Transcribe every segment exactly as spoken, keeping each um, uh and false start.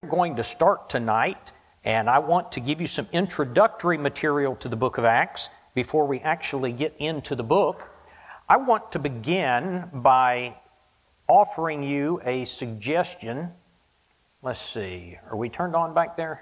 going to start tonight, and I want to give you some introductory material to the book of Acts before we actually get into the book. I want to begin by offering you a suggestion. Let's see, are we turned on back there?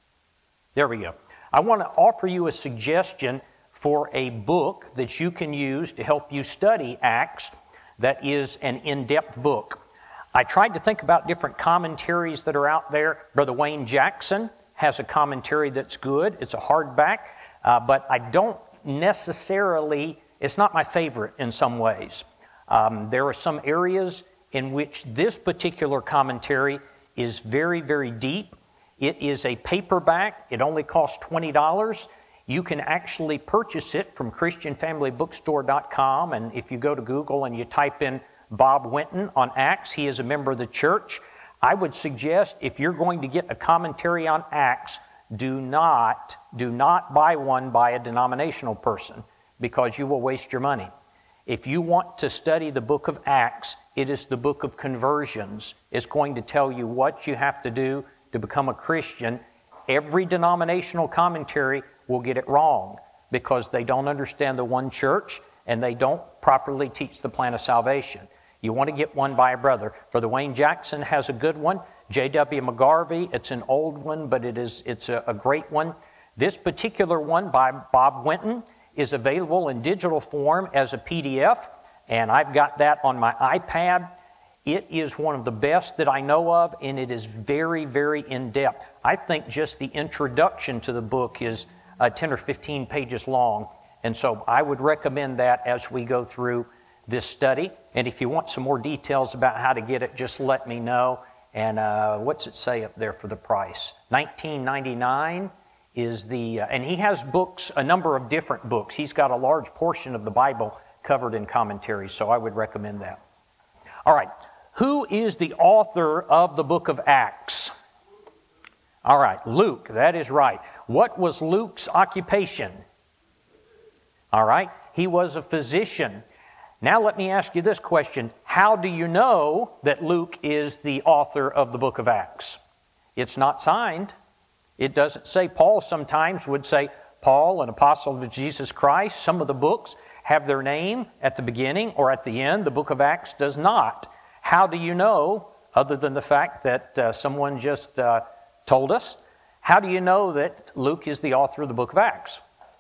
There we go. I want to offer you a suggestion for a book that you can use to help you study Acts that is an in-depth book. I tried to think about different commentaries that are out there. Brother Wayne Jackson has a commentary that's good. It's a hardback, uh, but I don't necessarily, it's not my favorite in some ways. Um, there are some areas in which this particular commentary is very, very deep. It is a paperback. It only costs twenty dollars. You can actually purchase it from Christian Family Bookstore dot com, and if you go to Google and you type in Bob Winton on Acts, he is a member of the church. I would suggest if you're going to get a commentary on Acts, do not, do not buy one by a denominational person, because you will waste your money. If you want to study the book of Acts, it is the book of conversions. It's going to tell you what you have to do to become a Christian. Every denominational commentary will get it wrong because they don't understand the one church and they don't properly teach the plan of salvation. You want to get one by a brother. Brother Wayne Jackson has a good one. J W McGarvey, it's an old one, but it is, it's a, a great one. This particular one by Bob Winton is available in digital form as a P D F, and I've got that on my iPad. It is one of the best that I know of, and it is very, very in-depth. I think just the introduction to the book is uh, ten or fifteen pages long, and so I would recommend that as we go through this study. And if you want some more details about how to get it, just let me know. And uh, what's it say up there for the price? nineteen ninety-nine is the, uh, and he has books, a number of different books. He's got a large portion of the Bible covered in commentaries, so I would recommend that. All right, who is the author of the book of Acts? All right, Luke, that is right. What was Luke's occupation? All right, he was a physician. Now let me ask you this question. How do you know that Luke is the author of the book of Acts? It's not signed. It doesn't say. Paul sometimes would say, Paul, an apostle of Jesus Christ. Some of the books have their name at the beginning or at the end. The book of Acts does not. How do you know, other than the fact that uh, someone just uh, told us, how do you know that Luke is the author of the book of Acts?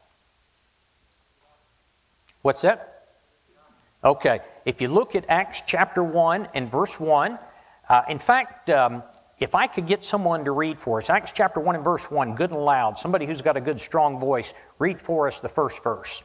What's that? Okay, if you look at Acts chapter one and verse one, uh, in fact, um, if I could get someone to read for us, Acts chapter one and verse one, good and loud, somebody who's got a good strong voice, read for us the first verse.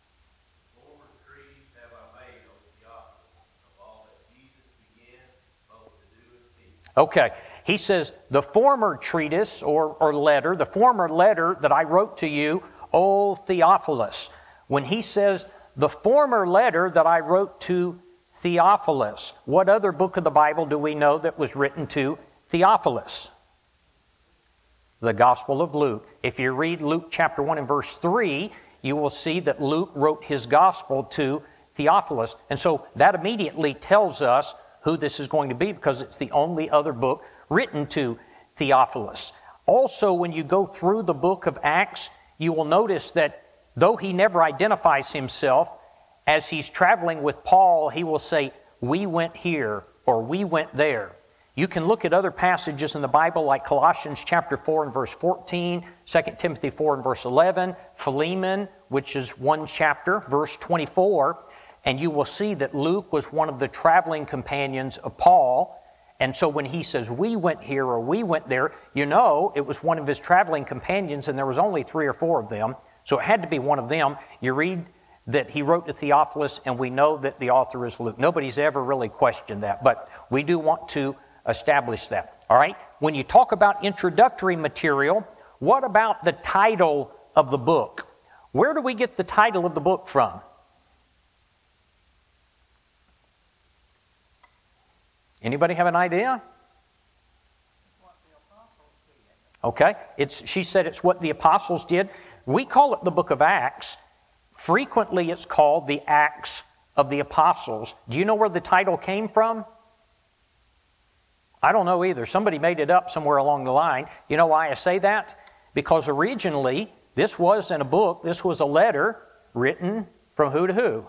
Okay, he says, the former treatise or, or letter, the former letter that I wrote to you, O Theophilus. When he says, the former letter that I wrote to Theophilus, what other book of the Bible do we know that was written to Theophilus? The Gospel of Luke. If you read Luke chapter one and verse three, you will see that Luke wrote his Gospel to Theophilus. And so that immediately tells us who this is going to be, because it's the only other book written to Theophilus. Also, when you go through the book of Acts, you will notice that though he never identifies himself, as he's traveling with Paul, he will say, we went here or we went there. You can look at other passages in the Bible like Colossians chapter four and verse fourteen, Second Timothy four and verse eleven, Philemon, which is one chapter, verse twenty-four, and you will see that Luke was one of the traveling companions of Paul. And so when he says, we went here or we went there, you know it was one of his traveling companions, and there was only three or four of them. So it had to be one of them. You read that he wrote to Theophilus, and we know that the author is Luke. Nobody's ever really questioned that, but we do want to establish that. All right? When you talk about introductory material, what about the title of the book? Where do we get the title of the book from? Anybody have an idea? Okay, it's, she said it's what the apostles did. We call it the book of Acts. Frequently it's called the Acts of the Apostles. Do you know where the title came from? I don't know either. Somebody made it up somewhere along the line. You know why I say that? Because originally, this wasn't a book. This was a letter written from who to who?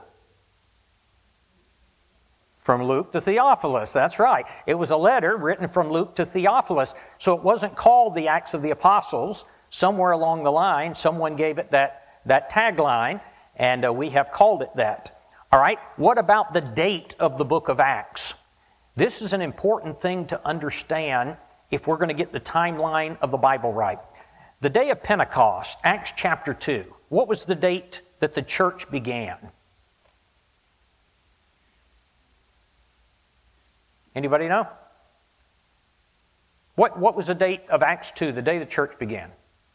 From Luke to Theophilus. That's right. It was a letter written from Luke to Theophilus. So it wasn't called the Acts of the Apostles. Somewhere along the line, someone gave it that, that tagline, and uh, we have called it that. All right, what about the date of the book of Acts? This is an important thing to understand if we're going to get the timeline of the Bible right. The day of Pentecost, Acts chapter two. What was the date that the church began? Anybody know? What, what was the date of Acts two, the day the church began?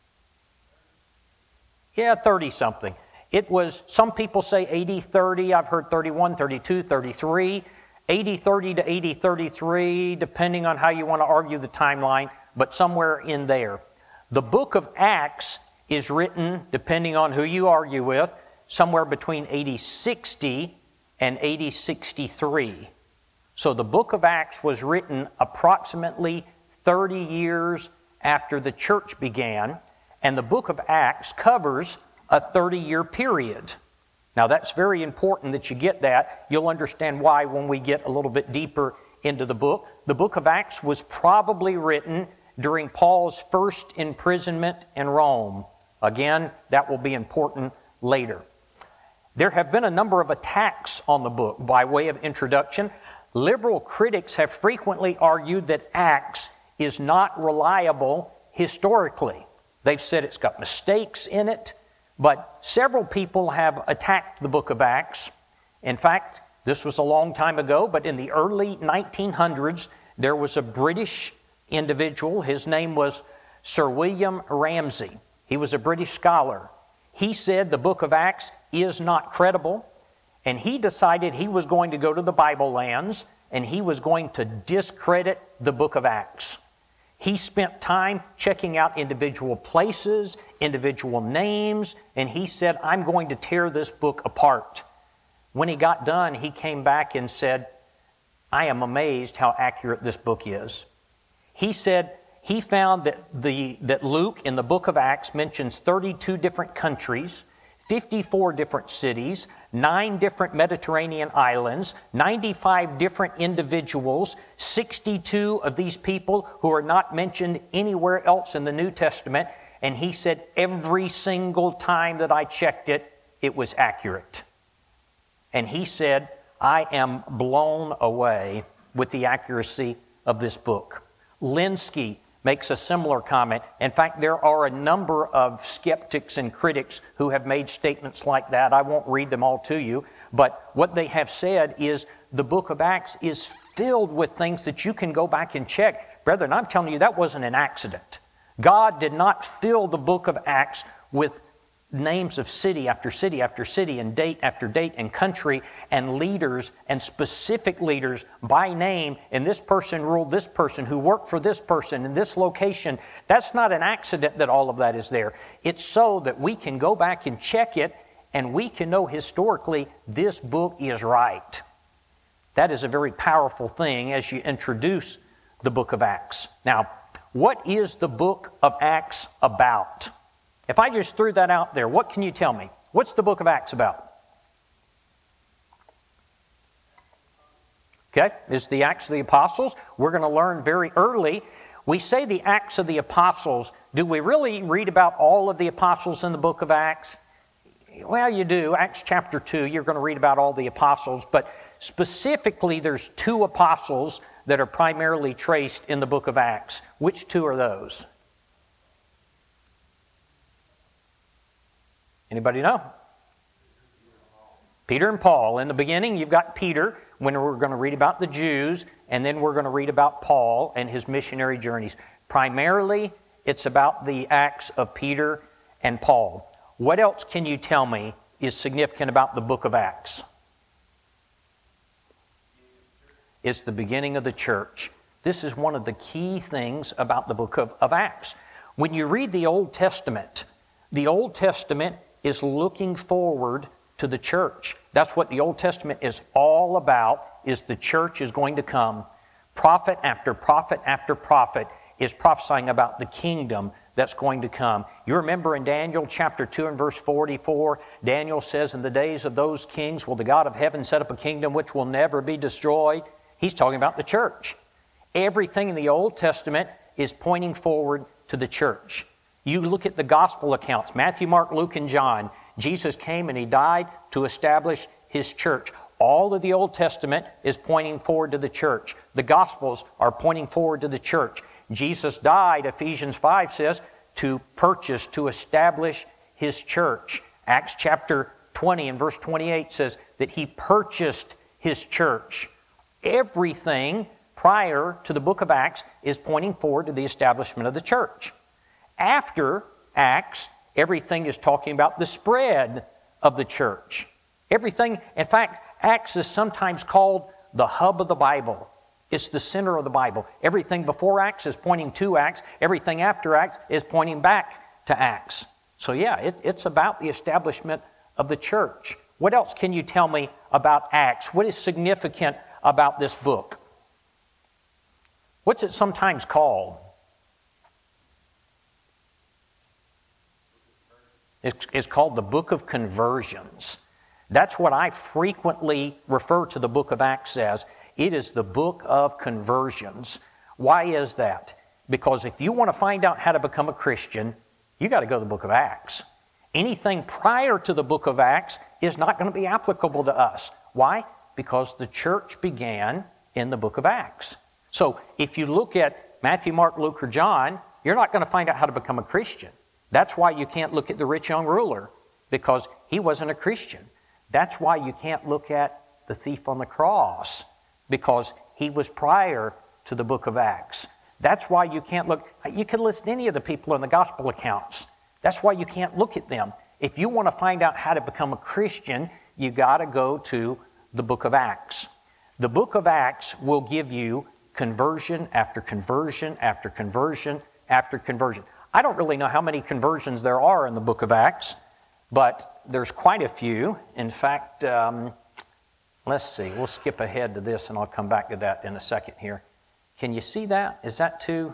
Yeah, thirty-something. It was, some people say A D thirty. I've heard thirty-one, thirty-two, thirty-three. A D thirty to A D thirty-three, depending on how you want to argue the timeline, but somewhere in there. The book of Acts is written, depending on who you argue with, somewhere between A D sixty and A D sixty-three. So the book of Acts was written approximately thirty years after the church began, and the book of Acts covers a thirty-year period. Now that's very important that you get that. You'll understand why when we get a little bit deeper into the book. The book of Acts was probably written during Paul's first imprisonment in Rome. Again, that will be important later. There have been a number of attacks on the book. By way of introduction, liberal critics have frequently argued that Acts is not reliable historically. They've said it's got mistakes in it, but several people have attacked the book of Acts. In fact, this was a long time ago, but in the early nineteen hundreds, there was a British individual. His name was Sir William Ramsay. He was a British scholar. He said the book of Acts is not credible, and he decided he was going to go to the Bible lands and he was going to discredit the book of Acts. He spent time checking out individual places, individual names, and he said, I'm going to tear this book apart. When he got done, he came back and said, I am amazed how accurate this book is. He said he found that, the, that Luke in the book of Acts mentions thirty-two different countries, fifty-four different cities, nine different Mediterranean islands, ninety-five different individuals, sixty-two of these people who are not mentioned anywhere else in the New Testament. And he said every single time that I checked it, it was accurate. And he said, I am blown away with the accuracy of this book. Linsky makes a similar comment. In fact, there are a number of skeptics and critics who have made statements like that. I won't read them all to you, but what they have said is the book of Acts is filled with things that you can go back and check. Brethren, I'm telling you, that wasn't an accident. God did not fill the book of Acts with names of city after city after city and date after date and country and leaders and specific leaders by name, and this person ruled this person who worked for this person in this location. That's not an accident that all of that is there. It's so that we can go back and check it and we can know historically this book is right. That is a very powerful thing as you introduce the book of Acts. Now, what is the book of Acts about? If I just threw that out there, what can you tell me? What's the book of Acts about? Okay, it's the Acts of the Apostles. We're going to learn very early. We say the Acts of the Apostles. Do we really read about all of the apostles in the book of Acts? Well, you do. Acts chapter two, you're going to read about all the apostles, but specifically there's two apostles that are primarily traced in the book of Acts. Which two are those? Anybody know? Peter and Paul. In the beginning, you've got Peter, when we're going to read about the Jews, and then we're going to read about Paul and his missionary journeys. Primarily, it's about the acts of Peter and Paul. What else can you tell me is significant about the book of Acts? It's the beginning of the church. This is one of the key things about the book of, of Acts. When you read the Old Testament, the Old Testament is looking forward to the church. That's what the Old Testament is all about, is the church is going to come. Prophet after prophet after prophet is prophesying about the kingdom that's going to come. You remember in Daniel chapter two and verse forty-four, Daniel says, in the days of those kings will the God of heaven set up a kingdom which will never be destroyed. He's talking about the church. Everything in the Old Testament is pointing forward to the church. You look at the gospel accounts, Matthew, Mark, Luke, and John. Jesus came and He died to establish His church. All of the Old Testament is pointing forward to the church. The Gospels are pointing forward to the church. Jesus died, Ephesians five says, to purchase, to establish His church. Acts chapter twenty and verse twenty-eight says that He purchased His church. Everything prior to the book of Acts is pointing forward to the establishment of the church. After Acts, everything is talking about the spread of the church. Everything, in fact, Acts is sometimes called the hub of the Bible. It's the center of the Bible. Everything before Acts is pointing to Acts. Everything after Acts is pointing back to Acts. So yeah, it, it's about the establishment of the church. What else can you tell me about Acts? What is significant about this book? What's it sometimes called? It's, it's called the Book of Conversions. That's what I frequently refer to the book of Acts as. It is the book of conversions. Why is that? Because if you want to find out how to become a Christian, you got to go to the book of Acts. Anything prior to the book of Acts is not going to be applicable to us. Why? Because the church began in the book of Acts. So if you look at Matthew, Mark, Luke, or John, you're not going to find out how to become a Christian. That's why you can't look at the rich young ruler, because he wasn't a Christian. That's why you can't look at the thief on the cross, because he was prior to the book of Acts. That's why you can't look, you can list any of the people in the gospel accounts. That's why you can't look at them. If you want to find out how to become a Christian, you got to go to the book of Acts. The book of Acts will give you conversion after conversion after conversion after conversion. I don't really know how many conversions there are in the book of Acts, but there's quite a few. In fact, um, let's see, we'll skip ahead to this and I'll come back to that in a second here. Can you see that? Is that too,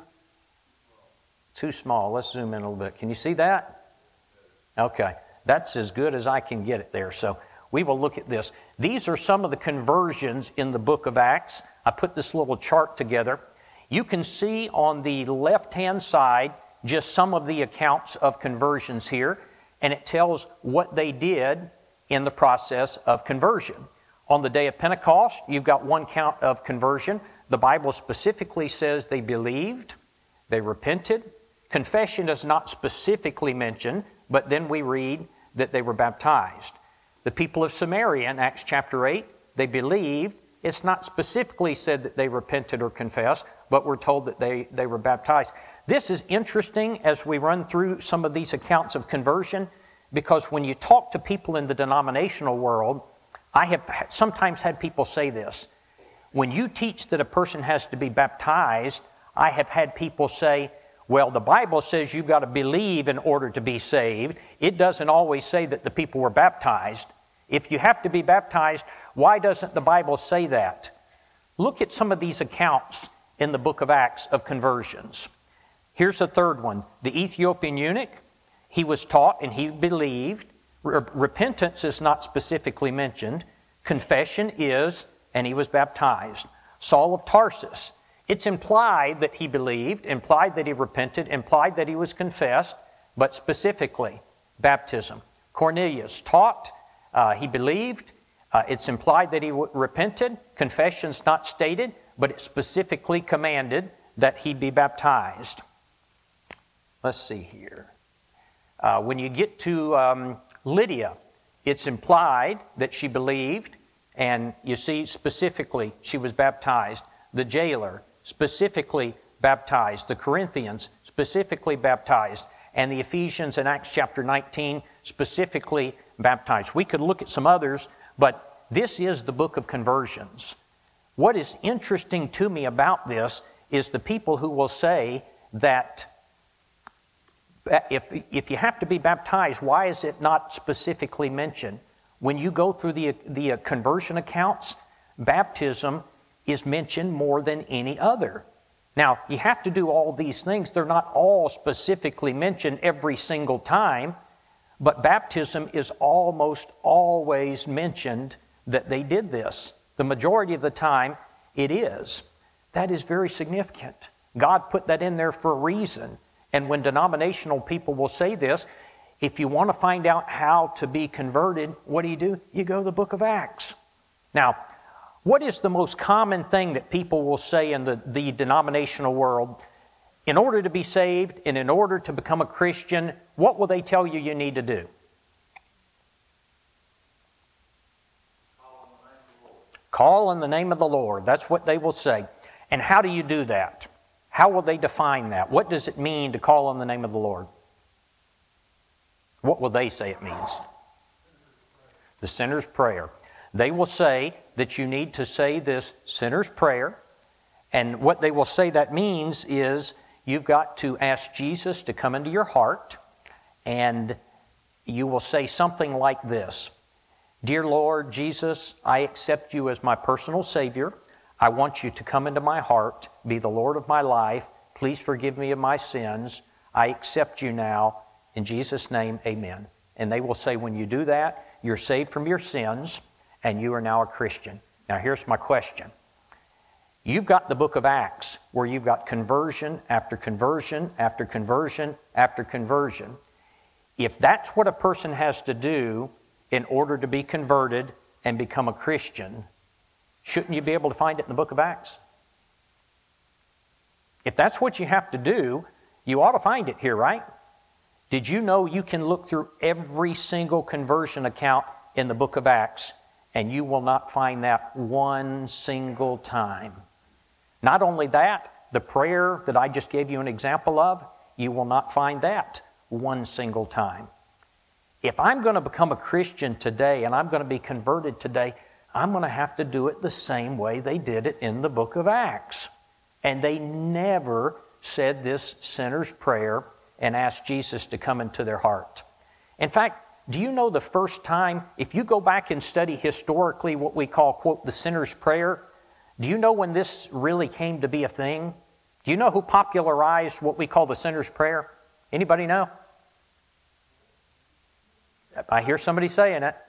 too small? Let's zoom in a little bit. Can you see that? Okay, that's as good as I can get it there. So we will look at this. These are some of the conversions in the book of Acts. I put this little chart together. You can see on the left-hand side just some of the accounts of conversions here, and it tells what they did in the process of conversion. On the day of Pentecost, you've got one count of conversion. The Bible specifically says they believed, they repented. Confession is not specifically mentioned, but then we read that they were baptized. The people of Samaria in Acts chapter eight, they believed. It's not specifically said that they repented or confessed, but we're told that they, they were baptized. This is interesting as we run through some of these accounts of conversion, because when you talk to people in the denominational world, I have sometimes had people say this. When you teach that a person has to be baptized, I have had people say, well, the Bible says you've got to believe in order to be saved. It doesn't always say that the people were baptized. If you have to be baptized, why doesn't the Bible say that? Look at some of these accounts in the book of Acts of conversions. Here's a third one. The Ethiopian eunuch, he was taught and he believed. Re- repentance is not specifically mentioned. Confession is, and he was baptized. Saul of Tarsus, it's implied that he believed, implied that he repented, implied that he was confessed, but specifically, baptism. Cornelius taught, uh, he believed, uh, it's implied that he w- repented. Confession's not stated, but it specifically commanded that he be baptized. Let's see here. Uh, when you get to um, Lydia, it's implied that she believed, and you see specifically she was baptized. The jailer, specifically baptized. The Corinthians, specifically baptized. And the Ephesians in Acts chapter nineteen, specifically baptized. We could look at some others, but this is the book of conversions. What is interesting to me about this is the people who will say that if, if you have to be baptized, why is it not specifically mentioned? When you go through the, the conversion accounts, baptism is mentioned more than any other. Now, you have to do all these things. They're not all specifically mentioned every single time, but baptism is almost always mentioned that they did this. The majority of the time, it is. That is very significant. God put that in there for a reason. And when denominational people will say this, if you want to find out how to be converted, what do you do? You go to the book of Acts. Now, what is the most common thing that people will say in the, the denominational world? In order to be saved and in order to become a Christian, what will they tell you you need to do? Call in the name of the Lord. That's what they will say. And how do you do that? How will they define that? What does it mean to call on the name of the Lord? What will they say it means? The sinner's prayer. They will say that you need to say this sinner's prayer, and what they will say that means is you've got to ask Jesus to come into your heart, and you will say something like this: Dear Lord Jesus, I accept you as my personal Savior. I want you to come into my heart, be the Lord of my life. Please forgive me of my sins. I accept you now. In Jesus' name, amen. And they will say when you do that, you're saved from your sins, and you are now a Christian. Now here's my question. You've got the book of Acts where you've got conversion after conversion after conversion after conversion. If that's what a person has to do in order to be converted and become a Christian, shouldn't you be able to find it in the book of Acts? If that's what you have to do, you ought to find it here, right? Did you know you can look through every single conversion account in the book of Acts and you will not find that one single time? Not only that, the prayer that I just gave you an example of, you will not find that one single time. If I'm going to become a Christian today and I'm going to be converted today, I'm going to have to do it the same way they did it in the book of Acts. And they never said this sinner's prayer and asked Jesus to come into their heart. In fact, do you know the first time, if you go back and study historically what we call, quote, the sinner's prayer, do you know when this really came to be a thing? Do you know who popularized what we call the sinner's prayer? Anybody know? I hear somebody saying it.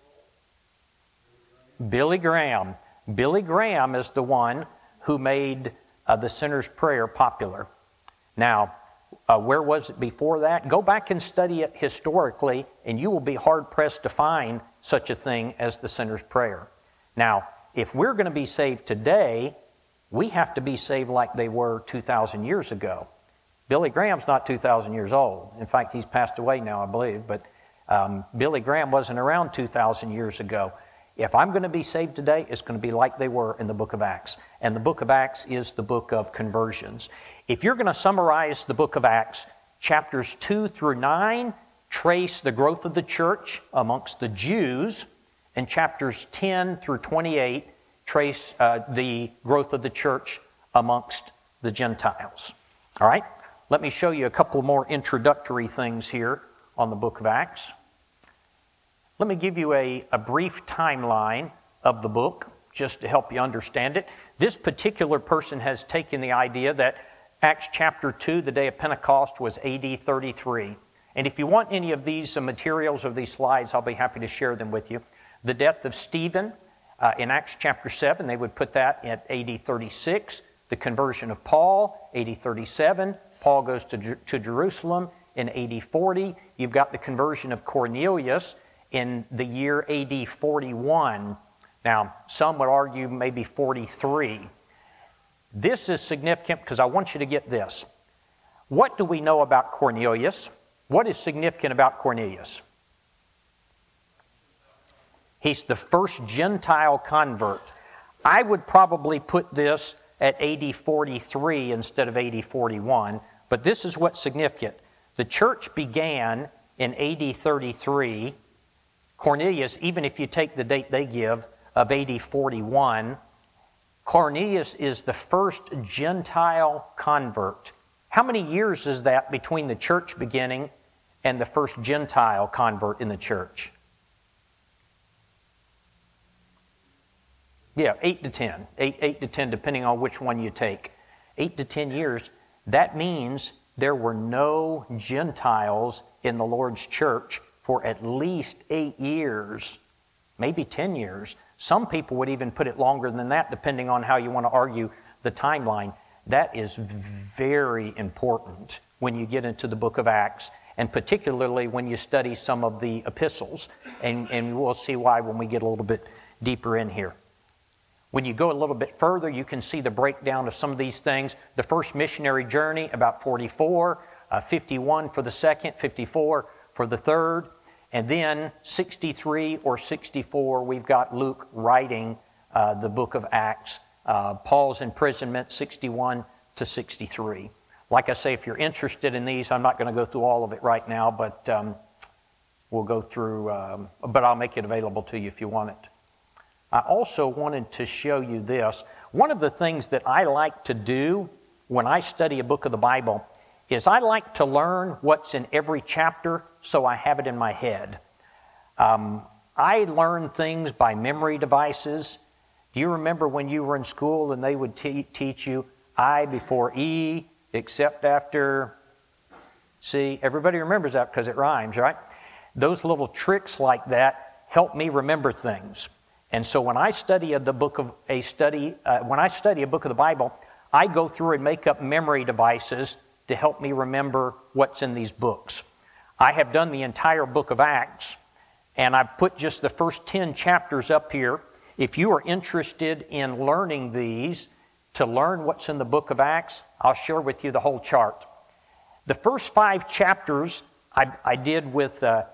Billy Graham. Billy Graham is the one who made uh, the sinner's prayer popular. Now, uh, where was it before that? Go back and study it historically, and you will be hard-pressed to find such a thing as the sinner's prayer. Now, if we're going to be saved today, we have to be saved like they were two thousand years ago. Billy Graham's not two thousand years old. In fact, he's passed away now, I believe, but um, Billy Graham wasn't around two thousand years ago. If I'm going to be saved today, it's going to be like they were in the book of Acts. And the book of Acts is the book of conversions. If you're going to summarize the book of Acts, chapters two through nine trace the growth of the church amongst the Jews, and chapters ten through twenty-eight trace uh, the growth of the church amongst the Gentiles. All right? Let me show you a couple more introductory things here on the book of Acts. Let me give you a, a brief timeline of the book, just to help you understand it. This particular person has taken the idea that Acts chapter two, the day of Pentecost, was A D thirty-three. And if you want any of these uh, materials or these slides, I'll be happy to share them with you. The death of Stephen uh, in Acts chapter seven, they would put that at A D thirty-six. The conversion of Paul, A D thirty-seven. Paul goes to, to Jerusalem in A D forty. You've got the conversion of Cornelius in the year A D forty-one. Now, some would argue maybe forty-three. This is significant because I want you to get this. What do we know about Cornelius? What is significant about Cornelius? He's the first Gentile convert. I would probably put this at A D forty-three instead of A D forty-one, but this is what's significant. The church began in A D thirty-three. Cornelius, even if you take the date they give of A D forty-one, Cornelius is the first Gentile convert. How many years is that between the church beginning and the first Gentile convert in the church? Yeah, eight to ten. Eight, eight to ten, depending on which one you take. Eight to ten years. That means there were no Gentiles in the Lord's church for at least eight years, maybe ten years. Some people would even put it longer than that, depending on how you want to argue the timeline. That is very important when you get into the book of Acts, and particularly when you study some of the epistles. And, and we'll see why when we get a little bit deeper in here. When you go a little bit further, you can see the breakdown of some of these things. The first missionary journey, about forty-four, uh, fifty-one for the second, fifty-four for the third, and then sixty-three or sixty-four, we've got Luke writing uh, the book of Acts. Uh, Paul's imprisonment, sixty-one to sixty-three. Like I say, if you're interested in these, I'm not going to go through all of it right now, but um, we'll go through, um, but I'll make it available to you if you want it. I also wanted to show you this. One of the things that I like to do when I study a book of the Bible is I like to learn what's in every chapter so I have it in my head. Um, I learn things by memory devices. Do you remember when you were in school and they would te- teach you I before E, except after C? Everybody remembers that because it rhymes, right? Those little tricks like that help me remember things. And so when I study a, the book of a study, uh, when I study a book of the Bible, I go through and make up memory devices to help me remember what's in these books. I have done the entire book of Acts, and I've put just the first ten chapters up here. If you are interested in learning these, to learn what's in the book of Acts, I'll share with you the whole chart. The first five chapters I, I did with uh,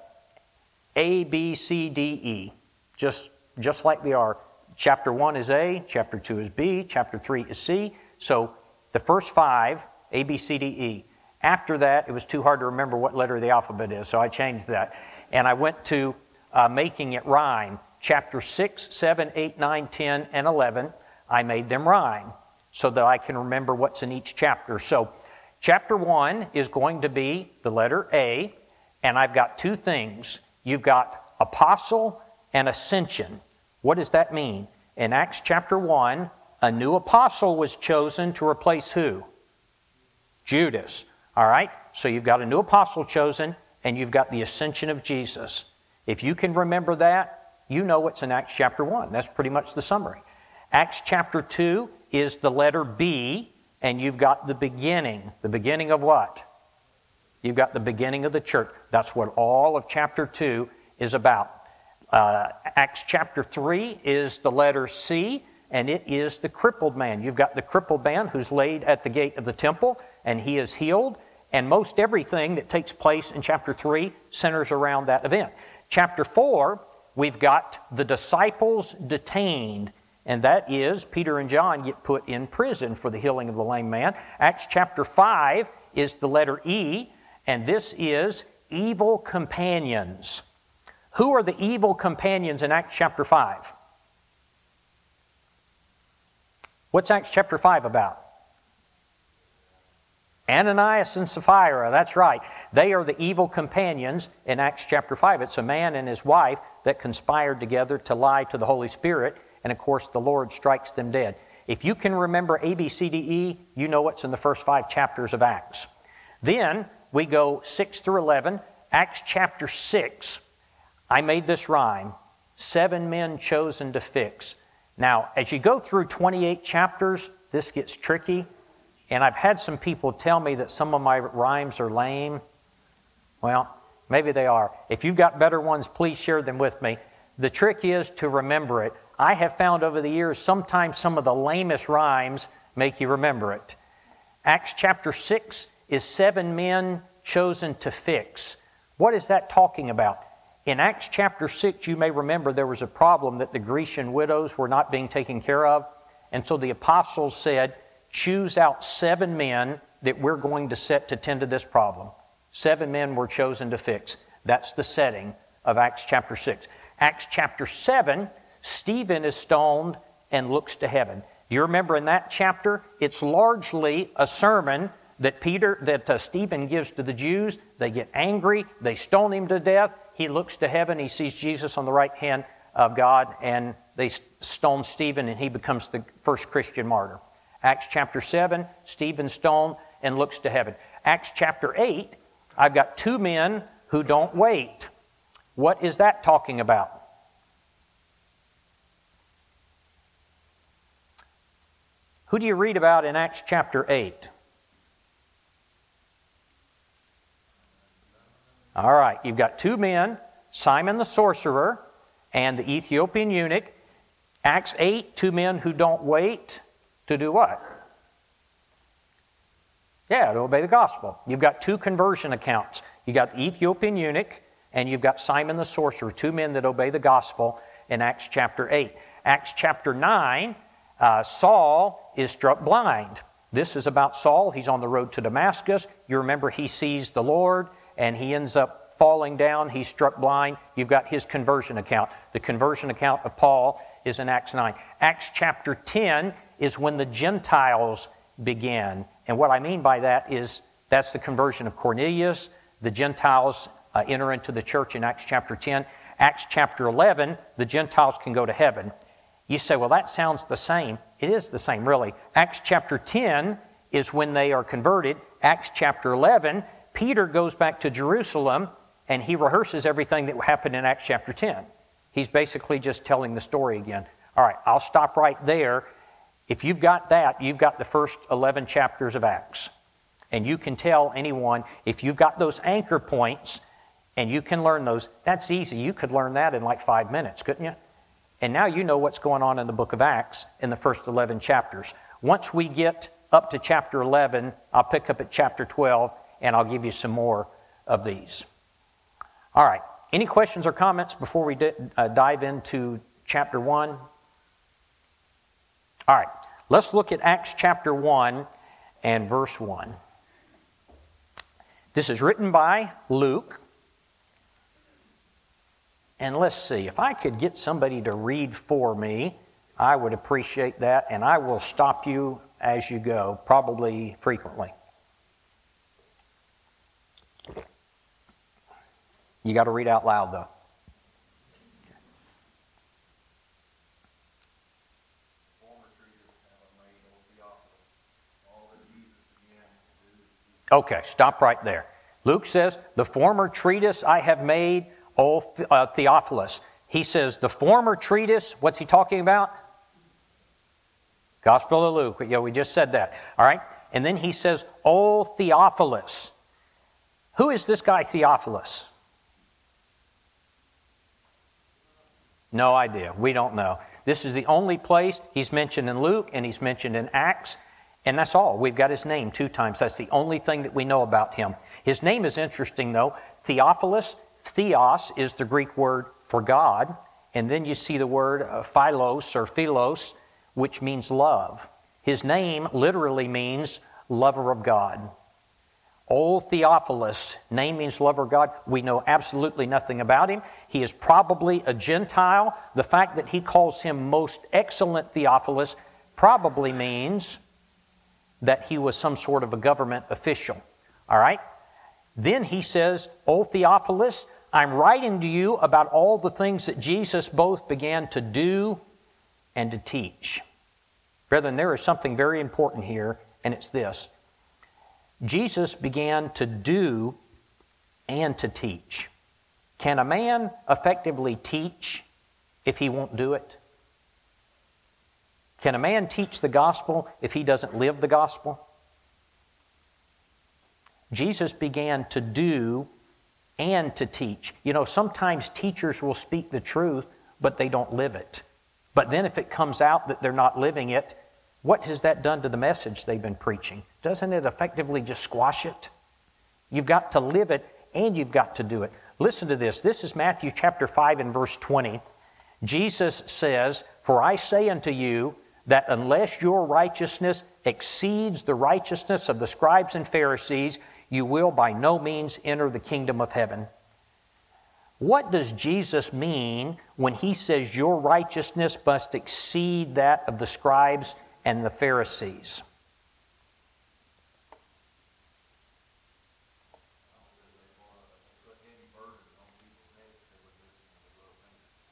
A, B, C, D, E, just just like they are. Chapter one is A, chapter two is B, chapter three is C. So the first five, A, B, C, D, E. After that, it was too hard to remember what letter of the alphabet is, so I changed that. And I went to uh, making it rhyme. Chapter six, seven, eight, nine, ten, and eleven, I made them rhyme so that I can remember what's in each chapter. So chapter one is going to be the letter A, and I've got two things. You've got apostle and ascension. What does that mean? In Acts chapter one, a new apostle was chosen to replace who? Judas. All right? So you've got a new apostle chosen, and you've got the ascension of Jesus. If you can remember that, you know what's in Acts chapter one. That's pretty much the summary. Acts chapter two is the letter B, and you've got the beginning. The beginning of what? You've got the beginning of the church. That's what all of chapter two is about. Uh, Acts chapter three is the letter C, and it is the crippled man. You've got the crippled man who's laid at the gate of the temple, and he is healed. And most everything that takes place in chapter three centers around that event. Chapter four, we've got the disciples detained, and that is Peter and John get put in prison for the healing of the lame man. Acts chapter five is the letter E, and this is evil companions. Who are the evil companions in Acts chapter five? What's Acts chapter five about? Ananias and Sapphira, that's right. They are the evil companions in Acts chapter five. It's a man and his wife that conspired together to lie to the Holy Spirit, and of course the Lord strikes them dead. If you can remember A, B, C, D, E, you know what's in the first five chapters of Acts. Then we go six through eleven. Acts chapter six. I made this rhyme, seven men chosen to fix. Now, as you go through twenty-eight chapters, this gets tricky, and I've had some people tell me that some of my rhymes are lame. Well, maybe they are. If you've got better ones, please share them with me. The trick is to remember it. I have found over the years, sometimes some of the lamest rhymes make you remember it. Acts chapter six is seven men chosen to fix. What is that talking about? In Acts chapter six, you may remember there was a problem that the Grecian widows were not being taken care of. And so the apostles said, choose out seven men that we're going to set to tend to this problem. Seven men were chosen to fix. That's the setting of Acts chapter six. Acts chapter seven, Stephen is stoned and looks to heaven. Do you remember in that chapter? It's largely a sermon that Peter, that uh, Stephen gives to the Jews. They get angry. They stone him to death. He looks to heaven. He sees Jesus on the right hand of God, and they stone Stephen, and he becomes the first Christian martyr. Acts chapter seven, Stephen stoned and looks to heaven. Acts chapter eight, I've got two men who don't wait. What is that talking about? Who do you read about in Acts chapter eight? All right, you've got two men, Simon the sorcerer and the Ethiopian eunuch. Acts eight, two men who don't wait to do what? Yeah, to obey the gospel. You've got two conversion accounts. You've got the Ethiopian eunuch and you've got Simon the sorcerer, two men that obey the gospel in Acts chapter eight. Acts chapter nine, uh, Saul is struck blind. This is about Saul. He's on the road to Damascus. You remember he sees the Lord and he ends up falling down. He's struck blind. You've got his conversion account. The conversion account of Paul is in Acts nine. Acts chapter ten is when the Gentiles begin. And what I mean by that is that's the conversion of Cornelius. The Gentiles uh, enter into the church in Acts chapter ten. Acts chapter eleven, the Gentiles can go to heaven. You say, well, that sounds the same. It is the same, really. Acts chapter ten is when they are converted. Acts chapter eleven, Peter goes back to Jerusalem and he rehearses everything that happened in Acts chapter ten. He's basically just telling the story again. All right, I'll stop right there. If you've got that, you've got the first eleven chapters of Acts. And you can tell anyone, if you've got those anchor points and you can learn those, that's easy. You could learn that in like five minutes, couldn't you? And now you know what's going on in the book of Acts in the first eleven chapters. Once we get up to chapter eleven, I'll pick up at chapter twelve and I'll give you some more of these. All right. Any questions or comments before we d- uh, dive into chapter one? All right. Let's look at Acts chapter one and verse one. This is written by Luke. And let's see, if I could get somebody to read for me, I would appreciate that, and I will stop you as you go, probably frequently. You got to read out loud, though. Okay, stop right there. Luke says, the former treatise I have made, O uh, Theophilus. He says, the former treatise, what's he talking about? Gospel of Luke. Yeah, we just said that. All right. And then he says, O Theophilus. Who is this guy Theophilus? No idea. We don't know. This is the only place he's mentioned in Luke and he's mentioned in Acts. And that's all. We've got his name two times. That's the only thing that we know about him. His name is interesting, though. Theophilus. Theos is the Greek word for God. And then you see the word uh, philos or philos, which means love. His name literally means lover of God. O Theophilus, name means lover of God. We know absolutely nothing about him. He is probably a Gentile. The fact that he calls him most excellent Theophilus probably means that he was some sort of a government official. All right? Then he says, O Theophilus, I'm writing to you about all the things that Jesus both began to do and to teach. Brethren, there is something very important here, and it's this. Jesus began to do and to teach. Can a man effectively teach if he won't do it? Can a man teach the gospel if he doesn't live the gospel? Jesus began to do and to teach. You know, sometimes teachers will speak the truth, but they don't live it. But then if it comes out that they're not living it, what has that done to the message they've been preaching? Doesn't it effectively just squash it? You've got to live it and you've got to do it. Listen to this. This is Matthew chapter five and verse twenty. Jesus says, For I say unto you that unless your righteousness exceeds the righteousness of the scribes and Pharisees, you will by no means enter the kingdom of heaven. What does Jesus mean when he says your righteousness must exceed that of the scribes and the Pharisees?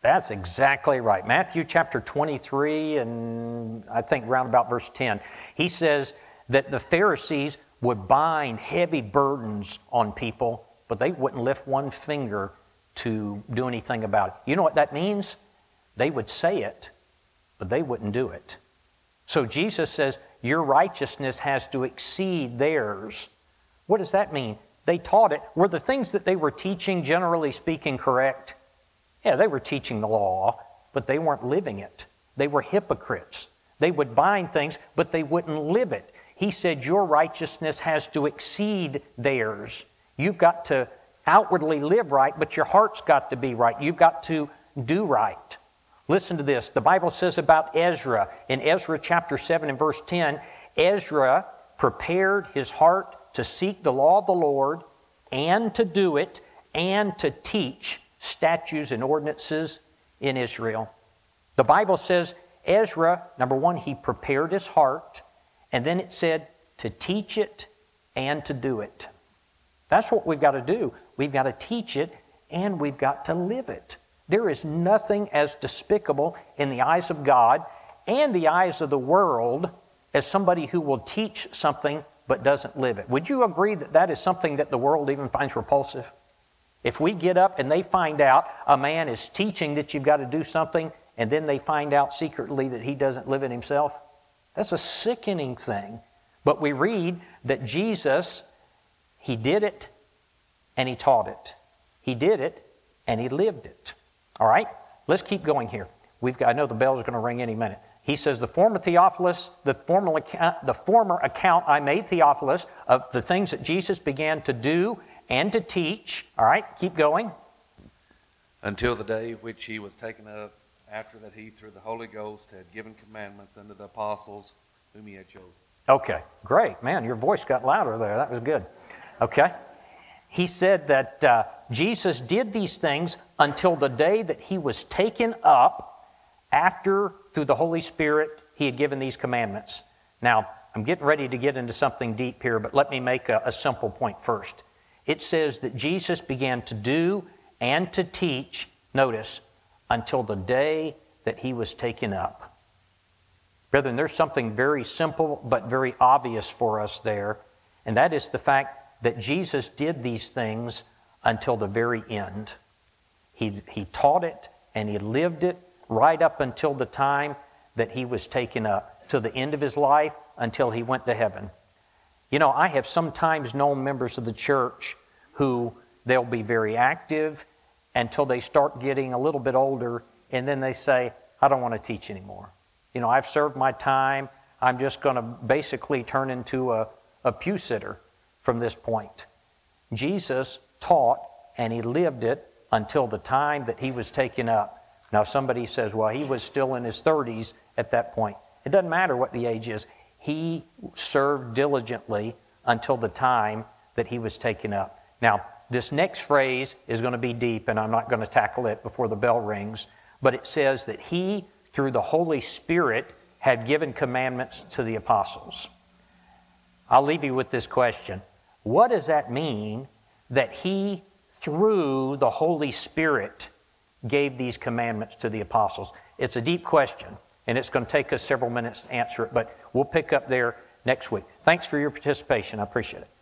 That's exactly right. Matthew chapter twenty-three, and I think round about verse ten. He says that the Pharisees would bind heavy burdens on people, but they wouldn't lift one finger to do anything about it. You know what that means? They would say it, but they wouldn't do it. So Jesus says, your righteousness has to exceed theirs. What does that mean? They taught it. Were the things that they were teaching, generally speaking, correct? Yeah, they were teaching the law, but they weren't living it. They were hypocrites. They would bind things, but they wouldn't live it. He said, your righteousness has to exceed theirs. You've got to outwardly live right, but your heart's got to be right. You've got to do right. Listen to this. The Bible says about Ezra, in Ezra chapter seven and verse ten, Ezra prepared his heart to seek the law of the Lord and to do it and to teach statutes and ordinances in Israel. The Bible says Ezra, number one, he prepared his heart, and then it said to teach it and to do it. That's what we've got to do. We've got to teach it and we've got to live it. There is nothing as despicable in the eyes of God and the eyes of the world as somebody who will teach something but doesn't live it. Would you agree that that is something that the world even finds repulsive? If we get up and they find out a man is teaching that you've got to do something and then they find out secretly that he doesn't live it himself, that's a sickening thing. But we read that Jesus, he did it and he taught it. He did it and he lived it. All right, let's keep going here. We've got, I know the bell is going to ring any minute. He says, the former Theophilus, the former account, the former account I made, Theophilus, of the things that Jesus began to do and to teach. All right, keep going. Until the day which he was taken up, after that he, through the Holy Ghost, had given commandments unto the apostles whom he had chosen. Okay, great. Man, your voice got louder there. That was good. Okay. He said that uh, Jesus did these things until the day that he was taken up, after, through the Holy Spirit, he had given these commandments. Now, I'm getting ready to get into something deep here, but let me make a, a simple point first. It says that Jesus began to do and to teach, notice, until the day that he was taken up. Brethren, there's something very simple but very obvious for us there, and that is the fact that Jesus did these things until the very end. He, he taught it and he lived it right up until the time that he was taken up, to the end of his life, until he went to heaven. You know, I have sometimes known members of the church who they'll be very active until they start getting a little bit older, and then they say, I don't want to teach anymore. You know, I've served my time. I'm just going to basically turn into a, a pew sitter from this point. Jesus taught and he lived it until the time that he was taken up. Now somebody says, well, he was still in his thirties at that point. It doesn't matter what the age is. He served diligently until the time that he was taken up. Now, this next phrase is going to be deep, and I'm not going to tackle it before the bell rings, but it says that he, through the Holy Spirit, had given commandments to the apostles. I'll leave you with this question. What does that mean that he, through the Holy Spirit, gave these commandments to the apostles? It's a deep question, and it's going to take us several minutes to answer it, but we'll pick up there next week. Thanks for your participation. I appreciate it.